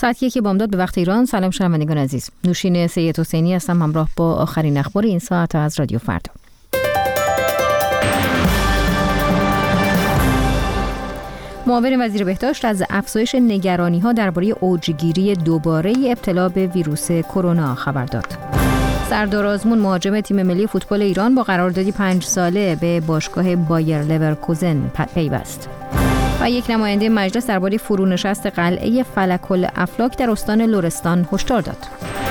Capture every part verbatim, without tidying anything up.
ساعت یک بامداد به وقت ایران. سلام شنوندگان عزیز، نوشین سید حسینی هستم همراه با آخرین اخبار این ساعت از رادیو فردا. معاون وزیر بهداشت از افزایش نگرانی‌ها درباره اوجگیری دوباره ابتلا به ویروس کرونا خبر داد. سردار آزمون مهاجم تیم ملی فوتبال ایران با قراردادی پنج ساله به باشگاه بایر لورکوزن پیوست. و یک نماینده مجلس درباره فرونشست قلعه فلک الافلاک در استان لرستان هشدار داد.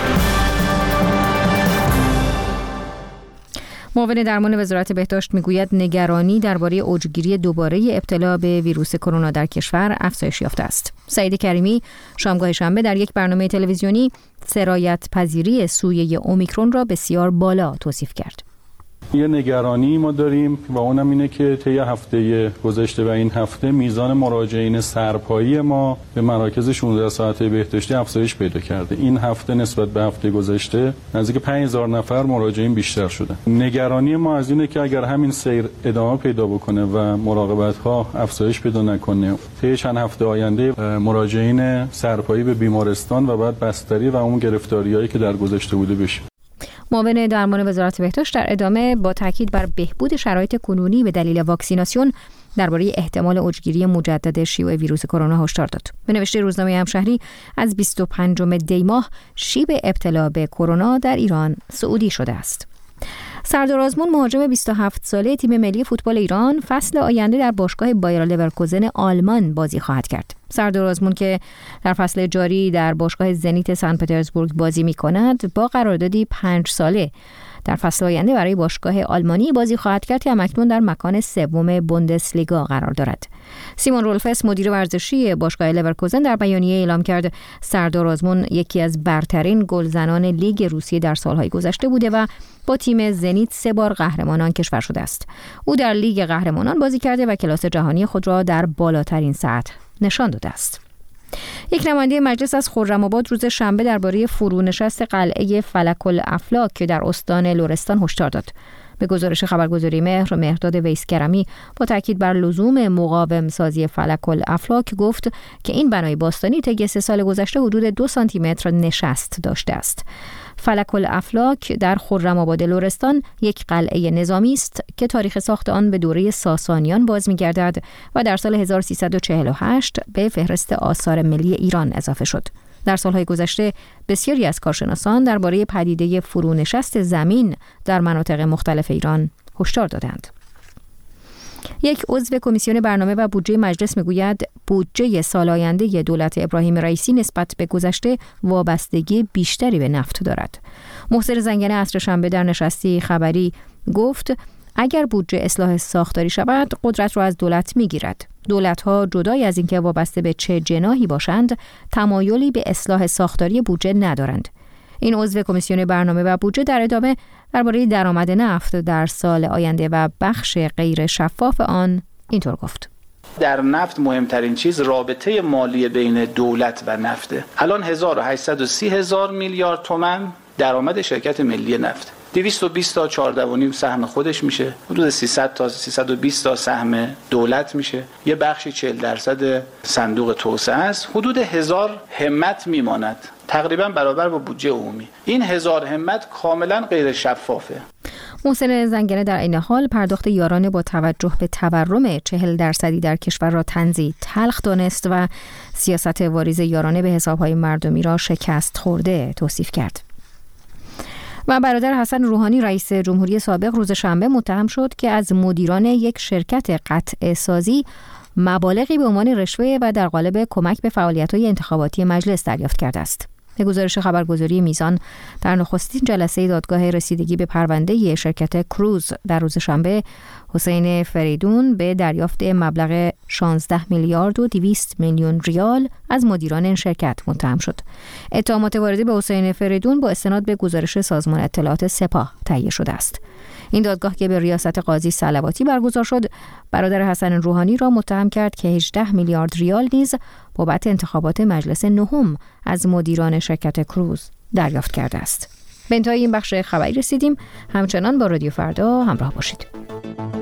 معاون درمان وزارت بهداشت میگوید نگرانی درباره اوجگیری دوباره ابتلا به ویروس کرونا در کشور افزایش یافته است. سعید کریمی شامگاه شنبه در یک برنامه تلویزیونی سرایت پذیری سویه اومیکرون را بسیار بالا توصیف کرد. یه نگرانی ما داریم و اونم اینه که طی هفته گذشته و این هفته میزان مراجعین سرپایی ما به مراکز شانزده ساعته بهداشتی افزایش پیدا کرده. این هفته نسبت به هفته گذشته نزدیک پنج هزار نفر مراجعین بیشتر شده. نگرانی ما از اینه که اگر همین سیر ادامه پیدا بکنه و مراقبت‌ها افزایش پیدا نکنه، طی چند هفته آینده مراجعین سرپایی به بیمارستان و بعد بستری و اون گرفتاریایی که در گذشته بوده بشه. معاون درمان وزارت بهداشت در ادامه با تاکید بر بهبود شرایط کنونی به دلیل واکسیناسیون درباره احتمال اوجگیری مجدد شیوع ویروس کرونا هشدار داد. به نوشته روزنامه همشهری از بیست و پنجم دی ماه شیب ابتلا به کرونا در ایران صعودی شده است. سردار آزمون مهاجم بیست و هفت ساله تیم ملی فوتبال ایران فصل آینده در باشگاه بایر لورکوزن آلمان بازی خواهد کرد. سردار آزمون که در فصل جاری در باشگاه زنیت سن پترزبورگ بازی می‌کند، با قراردادی پنج ساله در فصل آینده برای باشگاه آلمانی بازی خواهد کرد که همکنون در مکان سوم بوندسلیگا قرار دارد. سیمون رولفس مدیر ورزشی باشگاه لورکوزن در بیانیه اعلام کرد سردار آزمون یکی از برترین گلزنان لیگ روسیه در سالهای گذشته بوده و با تیم زنیت سه بار قهرمانان کشور شده است. او در لیگ قهرمانان بازی کرده و کلاس جهانی خود را در بالاترین سطح نشان داده است. یک نماینده مجلس از خرم‌آباد روز شنبه درباره فرونشست قلعه فلک الافلاک که در استان لرستان هشدار داد. به گزارش خبرگزاری مهر مهرداد ویسکرمی با تاکید بر لزوم مقاوم سازی فلک الافلاک گفت که این بنای باستانی طی سه سال گذشته حدود دو سانتی متر نشست داشته است. فلک الافلاک در خرم‌آباد لرستان یک قلعه نظامی است که تاریخ ساخت آن به دوره ساسانیان باز می‌گردد و در سال هزار و سیصد و چهل و هشت به فهرست آثار ملی ایران اضافه شد. در سالهای گذشته بسیاری از کارشناسان درباره پدیده فرونشست زمین در مناطق مختلف ایران هشدار دادند. یک عضو کمیسیون برنامه و بودجه مجلس میگوید بودجه سال آینده دولت ابراهیم رئیسی نسبت به گذشته وابستگی بیشتری به نفت دارد. محسن زنگنه عصر شنبه در نشستی خبری گفت اگر بودجه اصلاح ساختاری شود قدرت را از دولت میگیرد. دولت‌ها جدای از اینکه وابسته به چه جناحی باشند تمایلی به اصلاح ساختاری بودجه ندارند. این عضو کمیسیون برنامه و بودجه در ادامه درباره درآمد نفت در سال آینده و بخش غیر شفاف آن اینطور گفت: در نفت مهمترین چیز رابطه مالی بین دولت و نفته. الان هزار و هشتصد و سی هزار میلیارد تومان درآمد شرکت ملی نفت. دویست و بیست تا چهارده و نیم سهم خودش میشه، حدود سیصد تا سیصد و بیست تا سهم دولت میشه، یه بخشی چهل درصد صندوق توسعه است، حدود هزار همت میماند، تقریبا برابر با بودجه عمومی. این هزار همت کاملا غیر شفافه. محسن زنگنه در این حال پرداخت یارانه با توجه به تورم چهل درصدی در کشور را طنزی تلخ دانست و سیاست واریز یارانه به حسابهای مردمی را شکست خورده توصیف کرد. و برادر حسن روحانی رئیس جمهوری سابق روز شنبه متهم شد که از مدیران یک شرکت قطع سازی مبالغی به عنوان رشوه و در قالب کمک به فعالیت‌های انتخاباتی مجلس دریافت کرده است. به گزارش خبرگزاری میزان در نخستین جلسه دادگاه رسیدگی به پرونده شرکت کروز در روز شنبه حسین فریدون به دریافت مبلغ شانزده میلیارد و دویست میلیون ریال از مدیران این شرکت متهم شد. اتهامات وارده به حسین فریدون با استناد به گزارش سازمان اطلاعات سپاه تهیه شده است. این دادگاه که به ریاست قاضی صلواتی برگزار شد، برادر حسن روحانی را متهم کرد که هجده میلیارد ریال نیز بابت انتخابات مجلس نهم از مدیران شرکت کروز دریافت کرده است. به انتهای این بخش خبری رسیدیم. همچنان با رادیو فردا همراه باشید.